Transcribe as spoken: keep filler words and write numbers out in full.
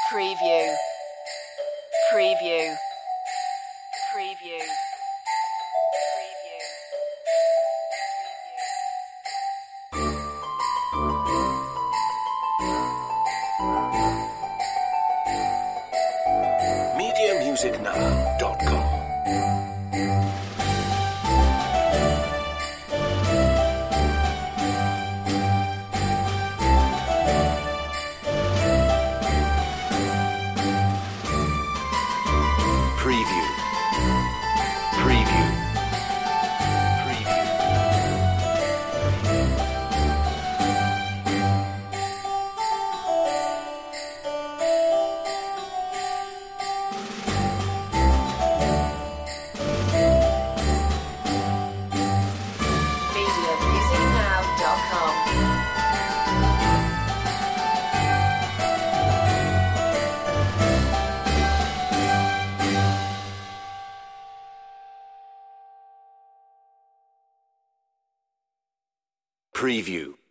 Preview. Preview. Preview. media music now dot com Preview. Preview. media music now dot com Preview.